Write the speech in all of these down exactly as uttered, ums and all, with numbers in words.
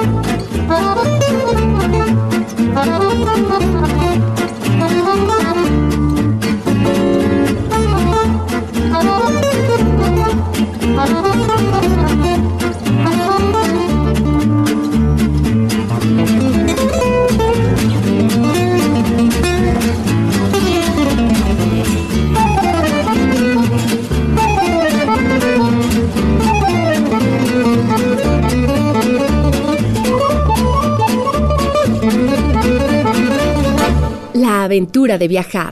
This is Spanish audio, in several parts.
La aventura de viajar.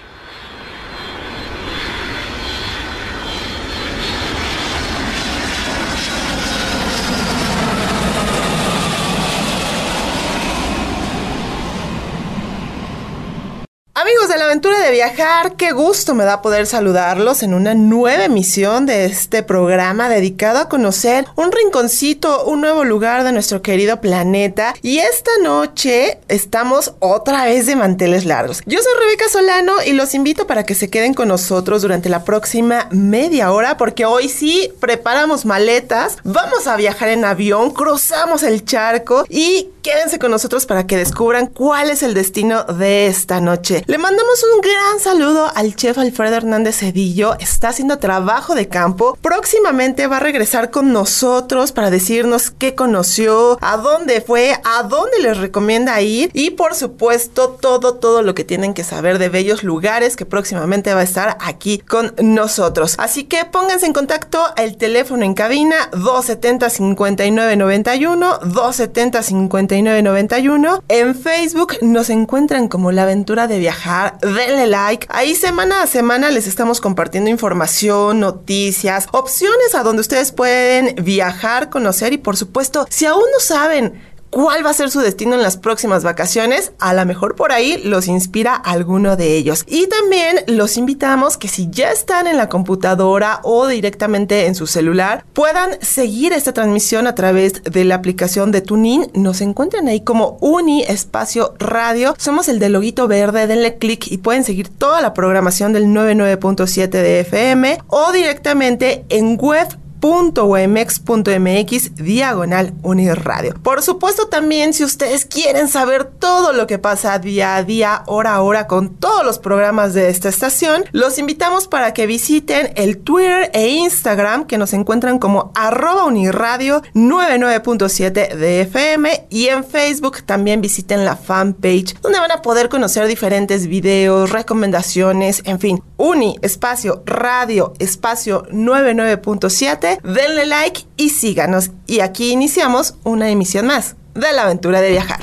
Amigos de la aventura de viajar, qué gusto me da poder saludarlos en una nueva emisión de este programa dedicado a conocer un rinconcito, un nuevo lugar de nuestro querido planeta. Y esta noche estamos otra vez de manteles largos. Yo soy Rebeca Solano y los invito para que se queden con nosotros durante la próxima media hora, porque hoy sí preparamos maletas, vamos a viajar en avión, cruzamos el charco y quédense con nosotros para que descubran cuál es el destino de esta noche. Le mandamos un gran saludo al chef Alfredo Hernández Cedillo. Está haciendo trabajo de campo. Próximamente va a regresar con nosotros para decirnos qué conoció, a dónde fue, a dónde les recomienda ir y por supuesto todo, todo lo que tienen que saber de bellos lugares que próximamente va a estar aquí con nosotros. Así que pónganse en contacto. El teléfono en cabina dos setenta, cincuenta y nueve noventa y uno, dos setenta, cincuenta y nueve noventa y uno. En Facebook nos encuentran como La Aventura de Viajar. Denle like. Ahí semana a semana les estamos compartiendo información, noticias, opciones a donde ustedes pueden viajar, conocer y por supuesto, si aún no saben cuál va a ser su destino en las próximas vacaciones, a lo mejor por ahí los inspira alguno de ellos. Y también los invitamos que si ya están en la computadora o directamente en su celular, puedan seguir esta transmisión a través de la aplicación de TuneIn. Nos encuentran ahí como Uni Espacio Radio. Somos el del loguito verde, denle clic y pueden seguir toda la programación del noventa y nueve punto siete de F M o directamente en web punto wemex punto mx diagonal Uniradio. Por supuesto también si ustedes quieren saber todo lo que pasa día a día, hora a hora con todos los programas de esta estación, los invitamos para que visiten el Twitter e Instagram que nos encuentran como arroba Uniradio noventa y nueve punto siete de F M y en Facebook también visiten la fanpage donde van a poder conocer diferentes videos, recomendaciones, en fin, Uni Espacio Radio Espacio noventa y nueve punto siete. Denle like y síganos. Y aquí iniciamos una emisión más de La Aventura de Viajar.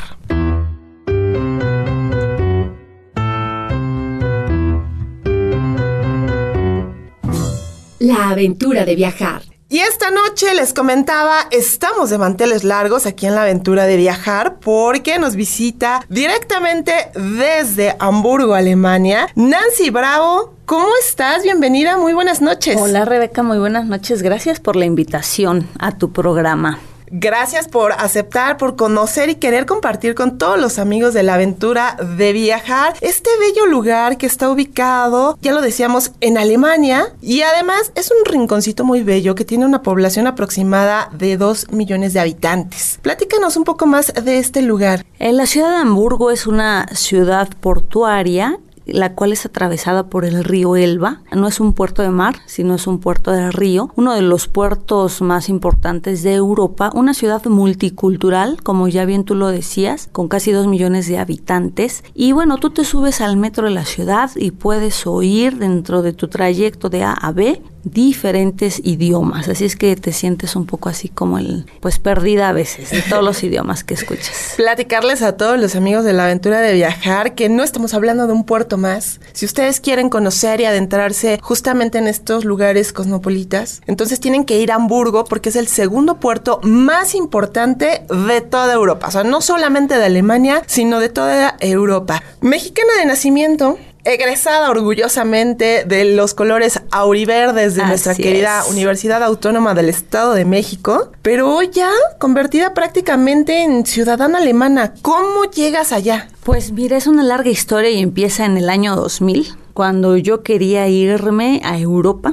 La Aventura de Viajar. Y esta noche les comentaba, estamos de manteles largos aquí en La Aventura de Viajar porque nos visita directamente desde Hamburgo, Alemania, Nancy Bravo. ¿Cómo estás? Bienvenida, muy buenas noches. Hola Rebeca, muy buenas noches. Gracias por la invitación a tu programa. Gracias por aceptar, por conocer y querer compartir con todos los amigos de La Aventura de Viajar este bello lugar que está ubicado, ya lo decíamos, en Alemania y además es un rinconcito muy bello que tiene una población aproximada de dos millones de habitantes. Platícanos un poco más de este lugar. La ciudad de Hamburgo es una ciudad portuaria la cual es atravesada por el río Elba. No es un puerto de mar, sino es un puerto de río, uno de los puertos más importantes de Europa, una ciudad multicultural, como ya bien tú lo decías, con casi dos millones de habitantes. Y bueno, tú te subes al metro de la ciudad y puedes oír dentro de tu trayecto de A a B diferentes idiomas, así es que te sientes un poco así como el, pues perdida a veces de todos los idiomas que escuchas. Platicarles a todos los amigos de La Aventura de Viajar que no estamos hablando de un puerto más. Si ustedes quieren conocer y adentrarse justamente en estos lugares cosmopolitas, entonces tienen que ir a Hamburgo porque es el segundo puerto más importante de toda Europa, o sea, no solamente de Alemania, sino de toda Europa. Mexicana de nacimiento, egresada orgullosamente de los colores auriverdes de Así nuestra querida es. Universidad Autónoma del Estado de México, pero hoy ya convertida prácticamente en ciudadana alemana. ¿Cómo llegas allá? Pues mira, es una larga historia y empieza en el año dos mil, cuando yo quería irme a Europa,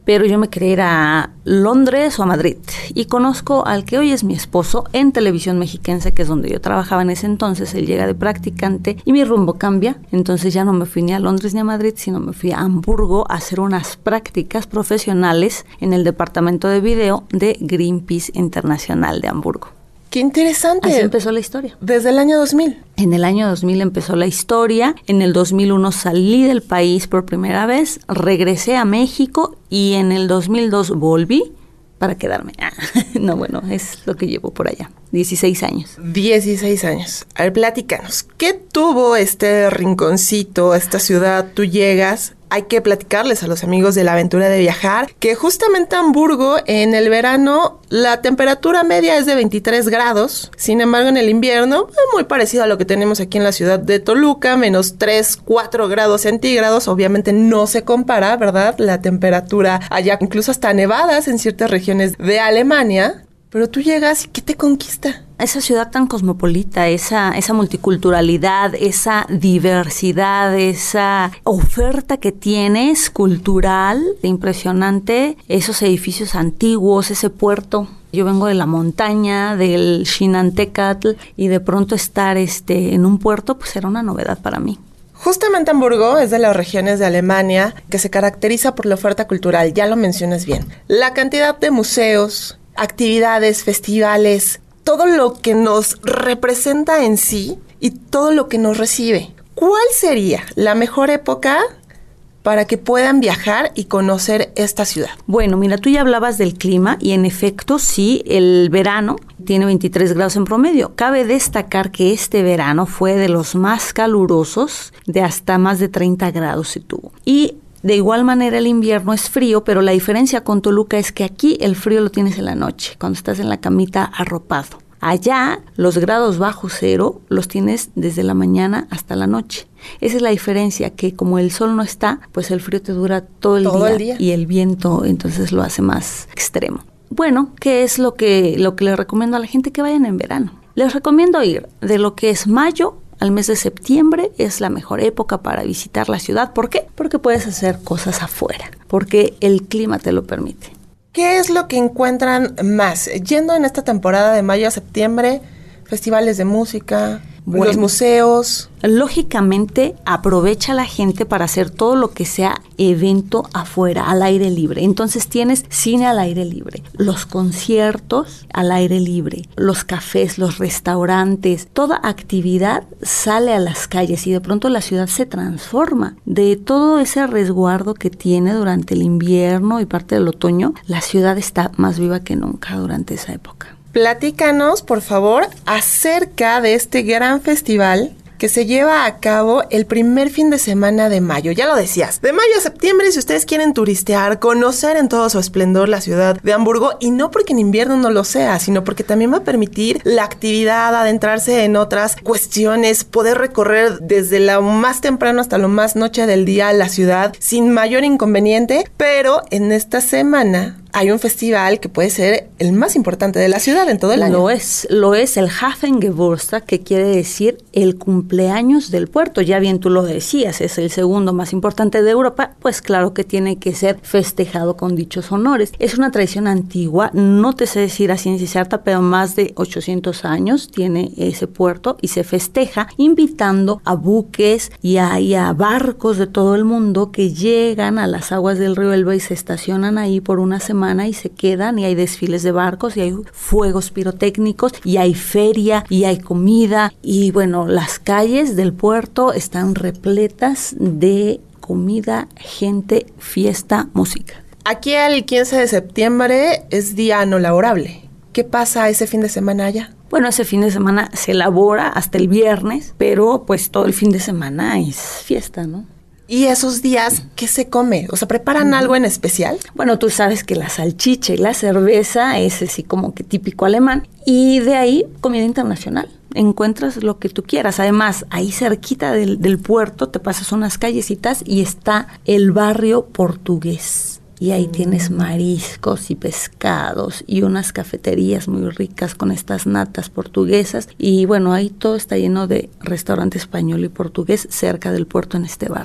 pero yo me quería ir a Londres o a Madrid. Y conozco al que hoy es mi esposo en Televisión Mexiquense, que es donde yo trabajaba en ese entonces. Él llega de practicante y mi rumbo cambia. Entonces ya no me fui ni a Londres ni a Madrid, sino me fui a Hamburgo a hacer unas prácticas profesionales en el departamento de video de Greenpeace Internacional de Hamburgo. ¡Qué interesante! Así empezó la historia. Desde el año dos mil. En el año dos mil empezó la historia. En el dos mil uno salí del país por primera vez, regresé a México y en el dos mil dos volví para quedarme. No, bueno, es lo que llevo por allá. dieciséis años. dieciséis años. A ver, platícanos. ¿Qué tuvo este rinconcito, esta ciudad? Tú llegas... Hay que platicarles a los amigos de la aventura de viajar que justamente Hamburgo en el verano la temperatura media es de veintitrés grados. Sin embargo, en el invierno es muy parecido a lo que tenemos aquí en la ciudad de Toluca, menos tres, cuatro grados centígrados. Obviamente no se compara, ¿verdad? La temperatura allá, incluso hasta nevadas en ciertas regiones de Alemania. Pero tú llegas y ¿qué te conquista? Esa ciudad tan cosmopolita, esa, esa multiculturalidad, esa diversidad, esa oferta que tienes cultural, impresionante, esos edificios antiguos, ese puerto. Yo vengo de la montaña, del Xinantécatl, y de pronto estar este, en un puerto, pues era una novedad para mí. Justamente Hamburgo es de las regiones de Alemania que se caracteriza por la oferta cultural, ya lo mencionas bien. La cantidad de museos, actividades, festivales, todo lo que nos representa en sí y todo lo que nos recibe. ¿Cuál sería la mejor época para que puedan viajar y conocer esta ciudad? Bueno, mira, tú ya hablabas del clima y en efecto sí, el verano tiene veintitrés grados en promedio. Cabe destacar que este verano fue de los más calurosos, de hasta más de treinta grados se tuvo. Y de igual manera el invierno es frío, pero la diferencia con Toluca es que aquí el frío lo tienes en la noche, cuando estás en la camita arropado. Allá los grados bajo cero los tienes desde la mañana hasta la noche. Esa es la diferencia, que como el sol no está, pues el frío te dura todo el, todo día, el día y el viento entonces lo hace más extremo. Bueno, ¿qué es lo que, lo que les recomiendo a la gente? Que vayan en verano. Les recomiendo ir de lo que es mayo al mes de septiembre, es la mejor época para visitar la ciudad. ¿Por qué? Porque puedes hacer cosas afuera, porque el clima te lo permite. ¿Qué es lo que encuentran más? Yendo en esta temporada de mayo a septiembre, festivales de música, bueno, los museos. Lógicamente aprovecha la gente para hacer todo lo que sea evento afuera, al aire libre. Entonces tienes cine al aire libre, los conciertos al aire libre, los cafés, los restaurantes, toda actividad sale a las calles y de pronto la ciudad se transforma. De todo ese resguardo que tiene durante el invierno y parte del otoño, la ciudad está más viva que nunca durante esa época. Platícanos, por favor, acerca de este gran festival que se lleva a cabo el primer fin de semana de mayo. Ya lo decías, de mayo a septiembre, si ustedes quieren turistear, conocer en todo su esplendor la ciudad de Hamburgo, y no porque en invierno no lo sea, sino porque también va a permitir la actividad, adentrarse en otras cuestiones, poder recorrer desde lo más temprano hasta lo más noche del día la ciudad sin mayor inconveniente. Pero en esta semana hay un festival que puede ser el más importante de la ciudad en todo el año. Lo es, lo es el Hafengeburtstag, que quiere decir el cumpleaños del puerto. Ya bien tú lo decías, es el segundo más importante de Europa, pues claro que tiene que ser festejado con dichos honores. Es una tradición antigua, no te sé decir a ciencia cierta, pero más de ochocientos años tiene ese puerto y se festeja invitando a buques y a, y a barcos de todo el mundo que llegan a las aguas del río Elba y se estacionan ahí por una semana y se quedan, y hay desfiles de barcos y hay fuegos pirotécnicos y hay feria y hay comida, y bueno, las calles del puerto están repletas de comida, gente, fiesta, música. Aquí el quince de septiembre es día no laborable. ¿Qué pasa ese fin de semana allá? Bueno, ese fin de semana se elabora hasta el viernes, pero pues todo el fin de semana es fiesta, ¿no? ¿Y esos días qué se come? O sea, ¿preparan algo en especial? Bueno, tú sabes que la salchicha y la cerveza es así como que típico alemán. Y de ahí, comida internacional. Encuentras lo que tú quieras. Además, ahí cerquita del, del puerto te pasas unas callecitas y está el barrio portugués. Y ahí tienes mariscos y pescados y unas cafeterías muy ricas con estas natas portuguesas. Y bueno, ahí todo está lleno de restaurante español y portugués cerca del puerto en este barrio.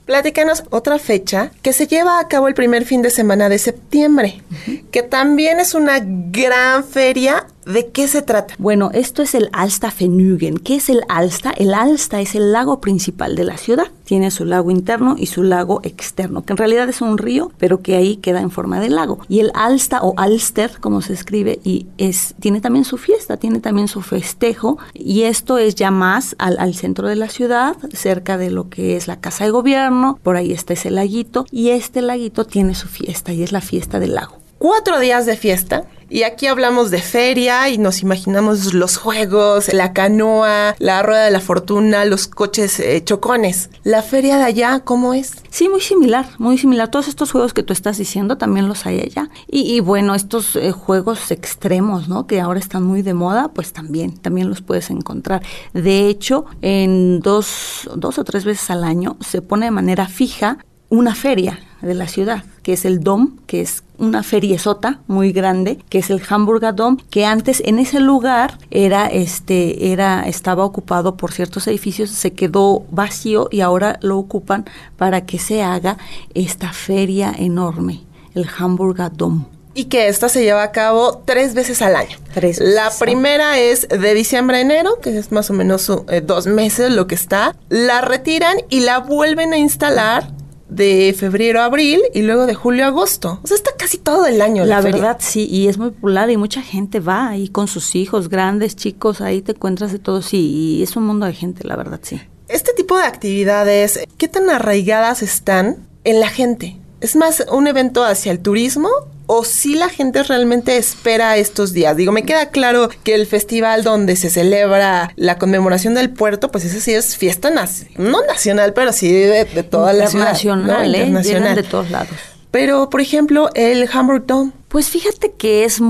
Platícanos otra fecha que se lleva a cabo el primer fin de semana de septiembre, uh-huh. que también es una gran feria. ¿De qué se trata? Bueno, esto es el Alsta-Vergnügen. ¿Qué es el Alsta? El Alsta es el lago principal de la ciudad. Tiene su lago interno y su lago externo, que en realidad es un río, pero que ahí queda en forma de lago. Y el Alsta o Alster, como se escribe, y es tiene también su fiesta, tiene también su festejo. Y esto es ya más al, al centro de la ciudad, cerca de lo que es la Casa de Gobierno. Por ahí está ese laguito. Y este laguito tiene su fiesta y es la fiesta del lago. Cuatro días de fiesta. Y aquí hablamos de feria y nos imaginamos los juegos, la canoa, la rueda de la fortuna, los coches eh, chocones. ¿La feria de allá cómo es? Sí, muy similar, muy similar. Todos estos juegos que tú estás diciendo también los hay allá. Y, y bueno, estos eh, juegos extremos, ¿no? Que ahora están muy de moda, pues también, también los puedes encontrar. De hecho, en dos, dos o tres veces al año se pone de manera fija una feria de la ciudad, que es el Dom, que es una feriezota muy grande, que es el Hamburger Dom, que antes en ese lugar era este era estaba ocupado por ciertos edificios, se quedó vacío y ahora lo ocupan para que se haga esta feria enorme, el Hamburger Dom. Y que esta se lleva a cabo tres veces al año. Tres veces. La primera es de diciembre a enero, que es más o menos eh, dos meses lo que está. La retiran y la vuelven a instalar de febrero a abril y luego de julio a agosto. O sea, está casi todo el año la, la feria. verdad, sí, y es muy popular y mucha gente va ahí con sus hijos, grandes, chicos, ahí te encuentras de todo, sí, y es un mundo de gente, la verdad, sí. Este tipo de actividades, ¿qué tan arraigadas están en la gente? ¿Es más un evento hacia el turismo o si la gente realmente espera estos días? Digo, me queda claro que el festival donde se celebra la conmemoración del puerto, pues ese sí es fiesta nac- no nacional, pero sí de, de toda la ciudad. Internacional, ¿eh? Internacional. De todos lados. Pero, por ejemplo, el Hamburg Dome. Pues fíjate que es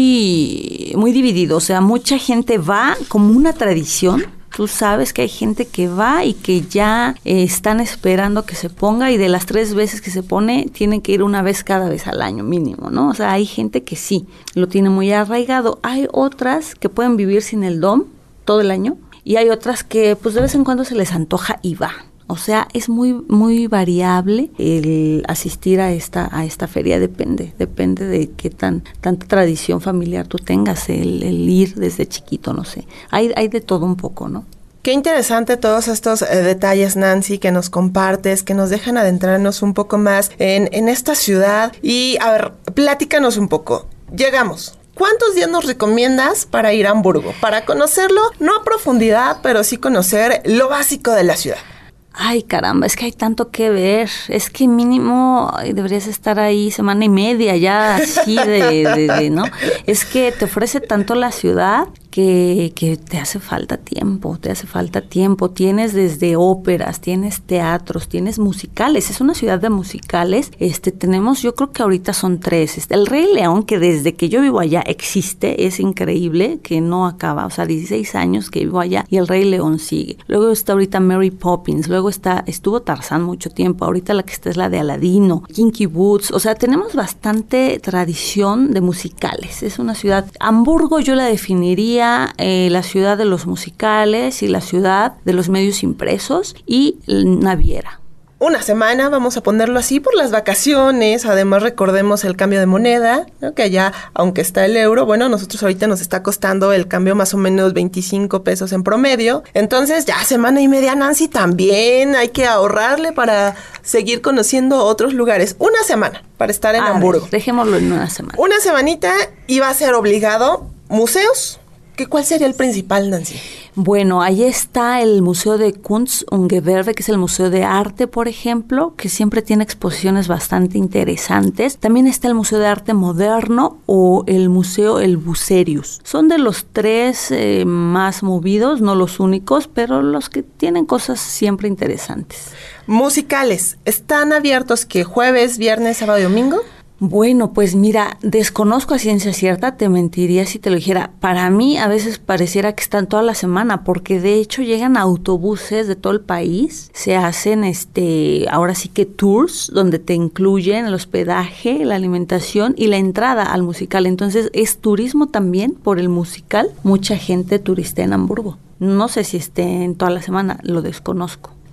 muy, muy dividido. O sea, mucha gente va como una tradición. Tú sabes que hay gente que va y que ya eh, están esperando que se ponga y de las tres veces que se pone tienen que ir una vez cada vez al año mínimo, ¿no? O sea, hay gente que sí, lo tiene muy arraigado. Hay otras que pueden vivir sin el Dom todo el año y hay otras que pues de vez en cuando se les antoja y va. O sea, es muy muy variable el asistir a esta a esta feria, depende, depende de qué tan tanta tradición familiar tú tengas, el, el ir desde chiquito, no sé. Hay hay de todo un poco, ¿no? Qué interesante todos estos eh, detalles, Nancy, que nos compartes, que nos dejan adentrarnos un poco más en, en esta ciudad. Y, a ver, platícanos un poco. Llegamos. ¿Cuántos días nos recomiendas para ir a Hamburgo? Para conocerlo, no a profundidad, pero sí conocer lo básico de la ciudad. Ay, caramba, es que hay tanto que ver. Es que mínimo ay, deberías estar ahí semana y media ya así de, de, de, ¿no? Es que te ofrece tanto la ciudad que, que te hace falta tiempo, te hace falta tiempo. Tienes desde óperas, tienes teatros, tienes musicales. Es una ciudad de musicales. Este, tenemos, yo creo que ahorita son tres. Este, el Rey León, que desde que yo vivo allá existe, es increíble, que no acaba. O sea, dieciséis años que vivo allá y el Rey León sigue. Luego está ahorita Mary Poppins, luego está, estuvo Tarzán mucho tiempo, ahorita la que está es la de Aladino, Kinky Boots, o sea, tenemos bastante tradición de musicales. Es una ciudad, Hamburgo yo la definiría eh, la ciudad de los musicales y la ciudad de los medios impresos y naviera. Una semana, vamos a ponerlo así, por las vacaciones. Además, recordemos el cambio de moneda, ¿no? Que allá, aunque está el euro, bueno, nosotros ahorita nos está costando el cambio más o menos veinticinco pesos en promedio. Entonces, ya semana y media, Nancy, también hay que ahorrarle para seguir conociendo otros lugares. Una semana para estar en a Hamburgo. Ver, dejémoslo en una semana. Una semanita y va a ser obligado museos. ¿Qué, ¿Cuál sería el principal, Nancy? Bueno, ahí está el Museo de Kunst und Gewerbe, que es el Museo de Arte, por ejemplo, que siempre tiene exposiciones bastante interesantes. También está el Museo de Arte Moderno o el Museo El Bucerius. Son de los tres eh, más movidos, no los únicos, pero los que tienen cosas siempre interesantes. Musicales, ¿están abiertos que jueves, viernes, sábado y domingo? Bueno, pues mira, desconozco a ciencia cierta, te mentiría si te lo dijera. Para mí a veces pareciera que están toda la semana, porque de hecho llegan autobuses de todo el país, se hacen este, ahora sí que tours, donde te incluyen el hospedaje, la alimentación y la entrada al musical. Entonces es turismo también por el musical, mucha gente turistea en Hamburgo. No sé si esté en toda la semana, lo desconozco.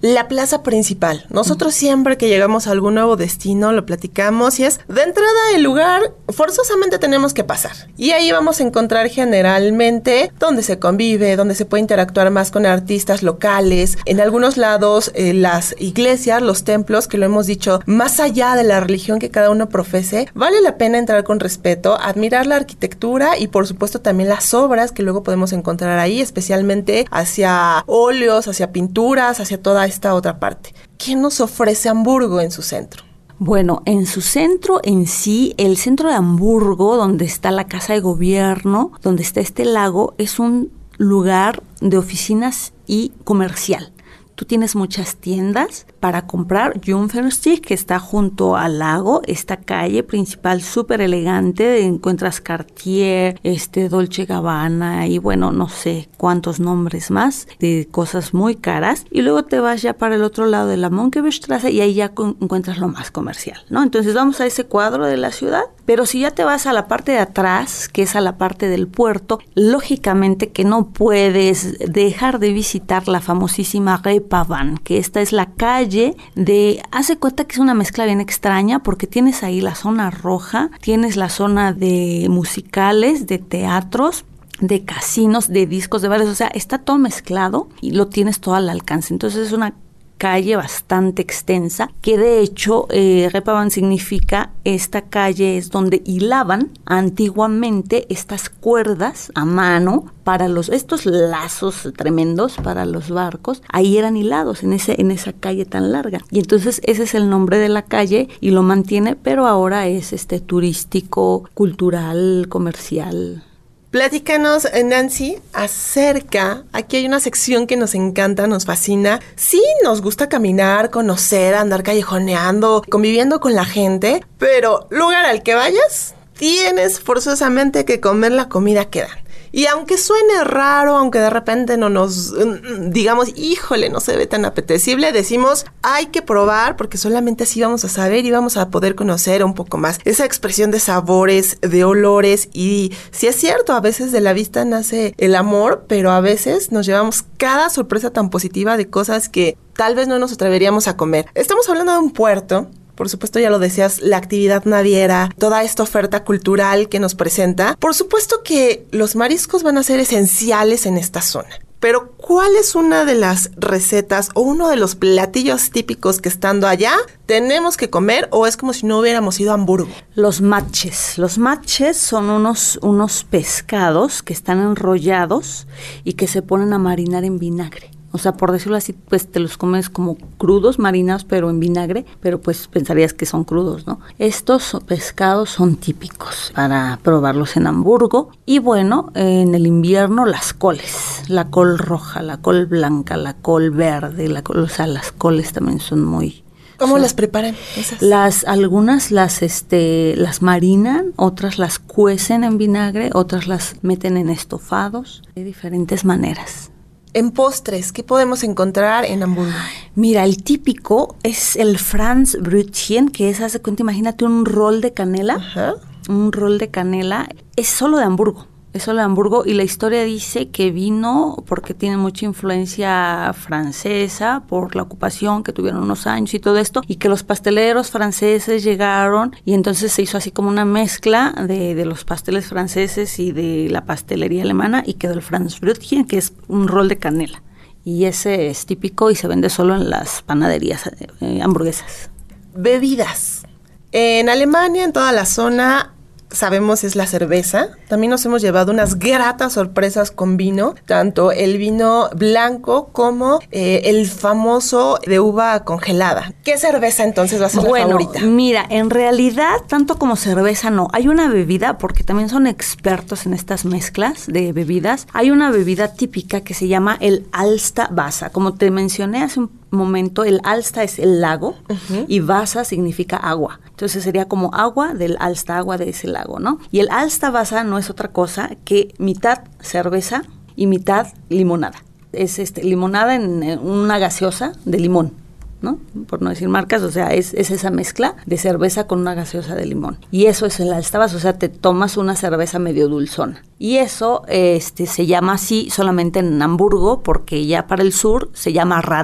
la plaza principal. Nosotros siempre que llegamos a algún nuevo destino lo platicamos y es de entrada el lugar forzosamente tenemos que pasar. Y ahí vamos a encontrar generalmente donde se convive, donde se puede interactuar más con artistas locales. En algunos lados eh, las iglesias, los templos, que lo hemos dicho, más allá de la religión que cada uno profese, vale la pena entrar con respeto, admirar la arquitectura y por supuesto también las obras que luego podemos encontrar ahí, especialmente hacia óleos, hacia pinturas, hacia toda esta otra parte. ¿Qué nos ofrece Hamburgo en su centro? Bueno, en su centro en sí, el centro de Hamburgo, donde está la Casa de Gobierno, donde está este lago, es un lugar de oficinas y comercial. Tú tienes muchas tiendas para comprar. Jungfernstieg, que está junto al lago, esta calle principal súper elegante, encuentras Cartier, este Dolce Gabbana y bueno, no sé cuántos nombres más de cosas muy caras. Y luego te vas ya para el otro lado de la Mönckebergstraße y ahí ya con, encuentras lo más comercial, ¿no? Entonces vamos a ese cuadro de la ciudad, pero si ya te vas a la parte de atrás, que es a la parte del puerto, lógicamente que no puedes dejar de visitar la famosísima Reeperbahn, que esta es la calle de, hace cuenta que es una mezcla bien extraña porque tienes ahí la zona roja, tienes la zona de musicales, de teatros, de casinos, de discos, de bares, o sea, está todo mezclado y lo tienes todo al alcance. Entonces es una calle bastante extensa, que de hecho eh, Reeperbahn significa esta calle es donde hilaban antiguamente estas cuerdas a mano para los estos lazos tremendos para los barcos, ahí eran hilados en ese en esa calle tan larga. Y entonces ese es el nombre de la calle y lo mantiene, pero ahora es este turístico, cultural, comercial. Platícanos, Nancy, acerca, aquí hay una sección que nos encanta, nos fascina. Sí, nos gusta caminar, conocer, andar callejoneando, conviviendo con la gente, pero lugar al que vayas, tienes forzosamente que comer la comida que dan. Y aunque suene raro, aunque de repente no nos, digamos, híjole, no se ve tan apetecible, decimos, hay que probar porque solamente así vamos a saber y vamos a poder conocer un poco más esa expresión de sabores, de olores. Y sí es cierto, a veces de la vista nace el amor, pero a veces nos llevamos cada sorpresa tan positiva de cosas que tal vez no nos atreveríamos a comer. Estamos hablando de un puerto. Por supuesto, ya lo decías, la actividad naviera, toda esta oferta cultural que nos presenta. Por supuesto que los mariscos van a ser esenciales en esta zona. Pero, ¿cuál es una de las recetas o uno de los platillos típicos que estando allá tenemos que comer o es como si no hubiéramos ido a Hamburgo? Los matches. Los matches son unos, unos pescados que están enrollados y que se ponen a marinar en vinagre. O sea, por decirlo así, pues te los comes como crudos, marinados, pero en vinagre, pero pues pensarías que son crudos, ¿no? Estos pescados son típicos para probarlos en Hamburgo. Y bueno, en el invierno las coles, la col roja, la col blanca, la col verde, la col, o sea, las coles también son muy... ¿Cómo son, las preparan esas? Las, algunas las, este, las marinan, otras las cuecen en vinagre, otras las meten en estofados, de diferentes maneras. En postres, ¿qué podemos encontrar en Hamburgo? Mira, el típico es el Franzbrötchen, que es, haz de cuenta, imagínate un rol de canela. Ajá. Un rol de canela. Es solo de Hamburgo. Es solo de Hamburgo y la historia dice que vino porque tiene mucha influencia francesa por la ocupación que tuvieron unos años y todo esto, y que los pasteleros franceses llegaron y entonces se hizo así como una mezcla de, de los pasteles franceses y de la pastelería alemana y quedó el Franzbrötchen, que es un rol de canela. Y ese es típico y se vende solo en las panaderías eh, hamburguesas. Bebidas. En Alemania, en toda la zona... sabemos es la cerveza. También nos hemos llevado unas gratas sorpresas con vino, tanto el vino blanco como eh, el famoso de uva congelada. ¿Qué cerveza entonces va a ser bueno, la favorita? Mira, en realidad tanto como cerveza no. Hay una bebida, porque también son expertos en estas mezclas de bebidas. Hay una bebida típica que se llama el Alster-Wasser. Como te mencioné hace un momento, el Alster es el lago uh-huh. y Wasser significa agua. Entonces sería como agua del Alster, agua de ese lago, ¿no? Y el Alster-Wasser no es otra cosa que mitad cerveza y mitad limonada. Es este limonada en, en una gaseosa de limón, ¿no? Por no decir marcas, o sea, es, es esa mezcla de cerveza con una gaseosa de limón. Y eso es el Alster-Wasser, o sea, te tomas una cerveza medio dulzona. Y eso este, se llama así solamente en Hamburgo, porque ya para el sur se llama Radler.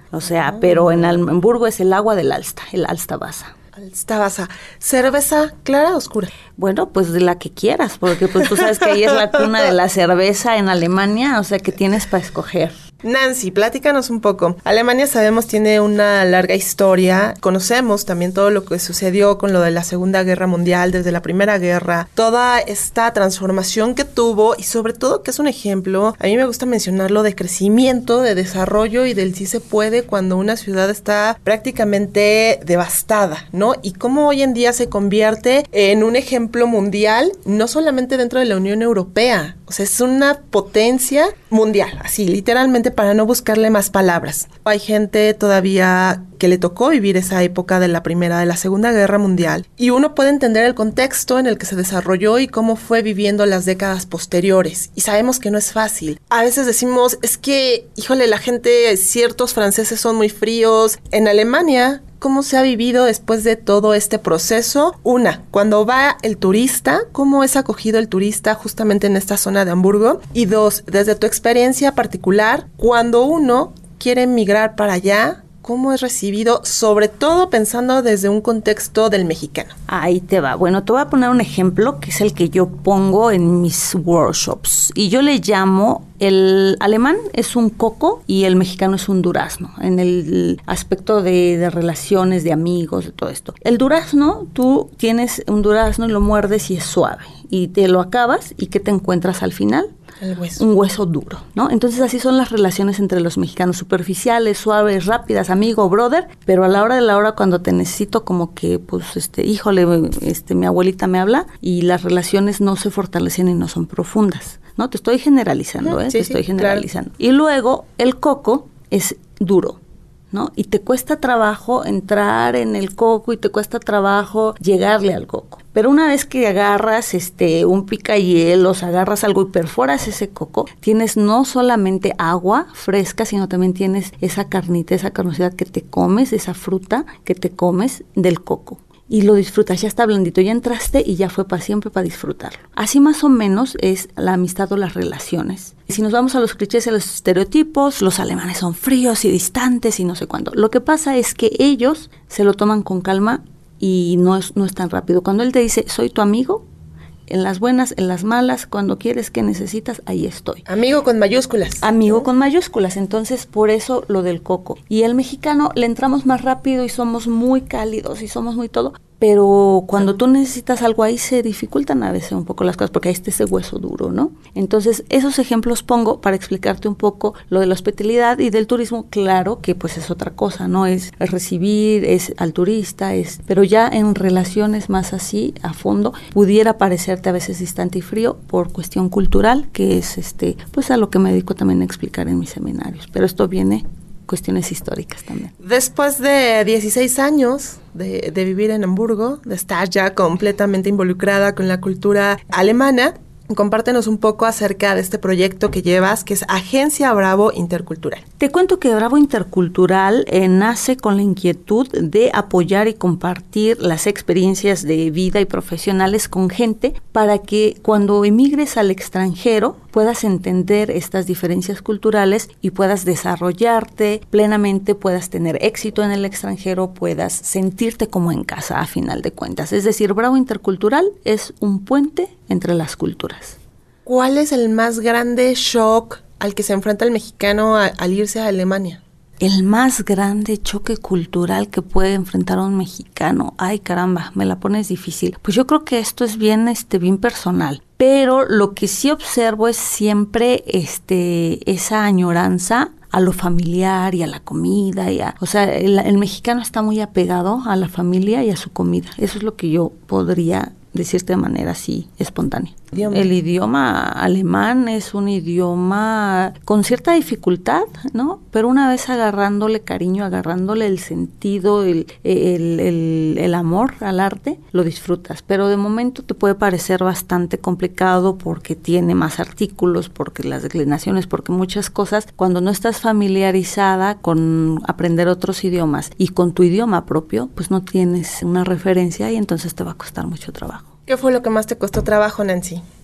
O sea, Oh. pero en Hamburgo es el agua del Alsta, el Alsta-Wasser. Alsta-Wasser. ¿Cerveza clara o oscura? Bueno, pues de la que quieras, porque pues tú sabes que ahí es la cuna de la cerveza en Alemania, o sea que tienes para escoger. Nancy, platícanos un poco. Alemania, sabemos, tiene una larga historia. Conocemos también todo lo que sucedió con lo de la Segunda Guerra Mundial, desde la Primera Guerra, toda esta transformación que tuvo y sobre todo que es un ejemplo, a mí me gusta mencionarlo, de crecimiento, de desarrollo y del sí se puede cuando una ciudad está prácticamente devastada, ¿no? Y cómo hoy en día se convierte en un ejemplo mundial, no solamente dentro de la Unión Europea, o sea, es una potencia mundial, así, literalmente, para no buscarle más palabras. Hay gente todavía que le tocó vivir esa época de la Primera, de la Segunda Guerra Mundial, y uno puede entender el contexto en el que se desarrolló y cómo fue viviendo las décadas posteriores, y sabemos que no es fácil. A veces decimos, es que, híjole, la gente, ciertos franceses son muy fríos. En Alemania, ¿cómo se ha vivido después de todo este proceso? Una, cuando va el turista, ¿cómo es acogido el turista justamente en esta zona de Hamburgo? Y dos, desde tu experiencia particular, cuando uno quiere emigrar para allá, ¿cómo es recibido? Sobre todo pensando desde un contexto del mexicano. Ahí te va. Bueno, te voy a poner un ejemplo que es el que yo pongo en mis workshops. Y yo le llamo, el alemán es un coco y el mexicano es un durazno, en el aspecto de, de relaciones, de amigos, de todo esto. El durazno, tú tienes un durazno y lo muerdes y es suave. Y te lo acabas y ¿qué te encuentras al final? El hueso. Un hueso duro, ¿no? Entonces así son las relaciones entre los mexicanos, superficiales, suaves, rápidas, amigo, brother, pero a la hora de la hora cuando te necesito como que, pues, este, híjole, este, mi abuelita me habla y las relaciones no se fortalecen y no son profundas, ¿no? Te estoy generalizando, ¿eh? Sí, te sí, estoy generalizando. Claro. Y luego el coco es duro, ¿no? Y te cuesta trabajo entrar en el coco y te cuesta trabajo llegarle al coco. Pero una vez que agarras este un picahielos, agarras algo y perforas ese coco, tienes no solamente agua fresca, sino también tienes esa carnita, esa carnosidad que te comes, esa fruta que te comes del coco. Y lo disfrutas, ya está blandito, ya entraste y ya fue para siempre para disfrutarlo. Así más o menos es la amistad o las relaciones. Si nos vamos a los clichés y a los estereotipos, los alemanes son fríos y distantes y no sé cuándo. Lo que pasa es que ellos se lo toman con calma y no es, no es tan rápido. Cuando él te dice, soy tu amigo, en las buenas, en las malas, cuando quieres, que necesitas, ahí estoy. Amigo con mayúsculas. Amigo con mayúsculas, entonces por eso lo del coco. Y el mexicano le entramos más rápido y somos muy cálidos y somos muy todo, pero cuando tú necesitas algo ahí se dificultan a veces un poco las cosas porque ahí está ese hueso duro, ¿no? Entonces esos ejemplos pongo para explicarte un poco lo de la hospitalidad y del turismo. Claro que pues es otra cosa, ¿no? Es, es recibir, es al turista, es, pero ya en relaciones más así a fondo pudiera parecerte a veces distante y frío por cuestión cultural, que es este pues a lo que me dedico también a explicar en mis seminarios, pero esto viene cuestiones históricas también. Después de dieciséis años de, de vivir en Hamburgo, de estar ya completamente involucrada con la cultura alemana, compártenos un poco acerca de este proyecto que llevas, que es Agencia Bravo Intercultural. Te cuento que Bravo Intercultural eh, nace con la inquietud de apoyar y compartir las experiencias de vida y profesionales con gente para que cuando emigres al extranjero puedas entender estas diferencias culturales y puedas desarrollarte plenamente, puedas tener éxito en el extranjero, puedas sentirte como en casa a final de cuentas. Es decir, Bravo Intercultural es un puente entre las culturas. ¿Cuál es el más grande shock al que se enfrenta el mexicano a, al irse a Alemania? El más grande choque cultural que puede enfrentar un mexicano. Ay, caramba, me la pones difícil. Pues yo creo que esto es bien, este, bien personal. Pero lo que sí observo es siempre este, esa añoranza a lo familiar y a la comida. Y a, o sea, el, el mexicano está muy apegado a la familia y a su comida. Eso es lo que yo podría decirte de manera así espontánea. Idioma. El idioma alemán es un idioma con cierta dificultad, ¿no? Pero una vez agarrándole cariño, agarrándole el sentido, el, el, el, el amor al arte, lo disfrutas. Pero de momento te puede parecer bastante complicado porque tiene más artículos, porque las declinaciones, porque muchas cosas. Cuando no estás familiarizada con aprender otros idiomas y con tu idioma propio, pues no tienes una referencia y entonces te va a costar mucho trabajo. ¿Qué fue lo que más te costó trabajo, Nancy?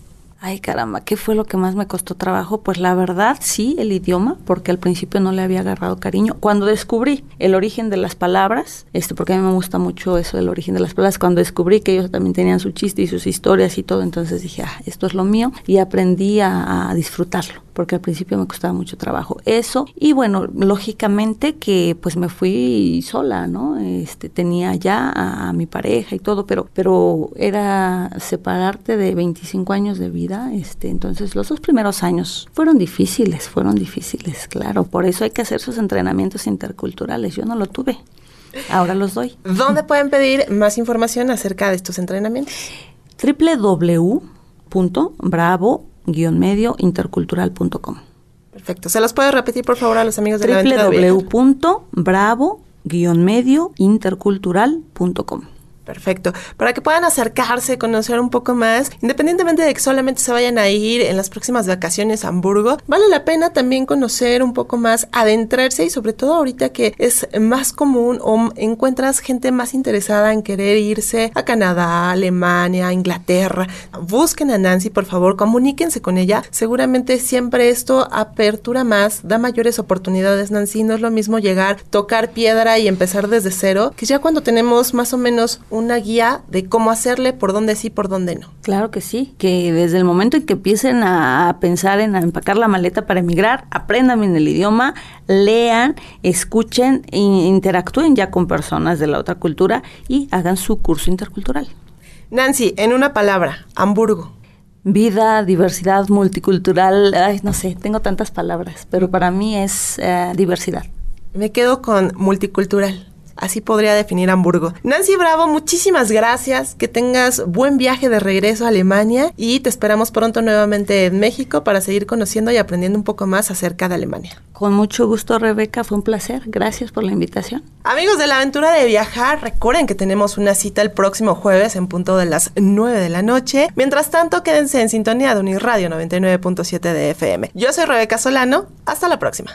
Ay, caramba, ¿qué fue lo que más me costó trabajo? Pues la verdad, sí, el idioma, porque al principio no le había agarrado cariño. Cuando descubrí el origen de las palabras, este, porque a mí me gusta mucho eso del origen de las palabras, cuando descubrí que ellos también tenían su chiste y sus historias y todo, entonces dije, ah, esto es lo mío, y aprendí a, a disfrutarlo, porque al principio me costaba mucho trabajo eso. Y bueno, lógicamente que pues me fui sola, ¿no? Este, tenía ya a, a mi pareja y todo, pero, pero era separarte de veinticinco años de vida. Este, entonces los dos primeros años fueron difíciles, fueron difíciles, claro. Por eso hay que hacer sus entrenamientos interculturales. Yo no lo tuve, ahora los doy. ¿Dónde pueden pedir más información acerca de estos entrenamientos? doble u doble u doble u punto bravo guion medio intercultural punto com. Perfecto. ¿Se los puede repetir, por favor, a los amigos de la Aventura de doble u doble u doble u Viajar? punto bravo guion medio intercultural punto com. Perfecto. Para que puedan acercarse, conocer un poco más, independientemente de que solamente se vayan a ir en las próximas vacaciones a Hamburgo, vale la pena también conocer un poco más, adentrarse y sobre todo ahorita que es más común o encuentras gente más interesada en querer irse a Canadá, Alemania, Inglaterra. Busquen a Nancy, por favor, comuníquense con ella. Seguramente siempre esto apertura más, da mayores oportunidades, Nancy. No es lo mismo llegar, tocar piedra y empezar desde cero, que ya cuando tenemos más o menos una guía de cómo hacerle, por dónde sí, por dónde no. Claro que sí, que desde el momento en que empiecen a pensar en empacar la maleta para emigrar, aprendan bien el idioma, lean, escuchen e interactúen ya con personas de la otra cultura y hagan su curso intercultural. Nancy, en una palabra, Hamburgo. Vida, diversidad, multicultural, ay, no sé, tengo tantas palabras, pero para mí es uh, diversidad. Me quedo con multicultural. Así podría definir Hamburgo. Nancy Bravo, muchísimas gracias. Que tengas buen viaje de regreso a Alemania y te esperamos pronto nuevamente en México para seguir conociendo y aprendiendo un poco más acerca de Alemania. Con mucho gusto, Rebeca, fue un placer. Gracias por la invitación. Amigos de la Aventura de Viajar, recuerden que tenemos una cita el próximo jueves en punto de las nueve de la noche. Mientras tanto, quédense en sintonía de Unirradio noventa y nueve punto siete de F M. Yo soy Rebeca Solano. Hasta la próxima.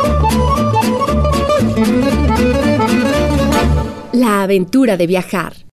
La aventura de viajar.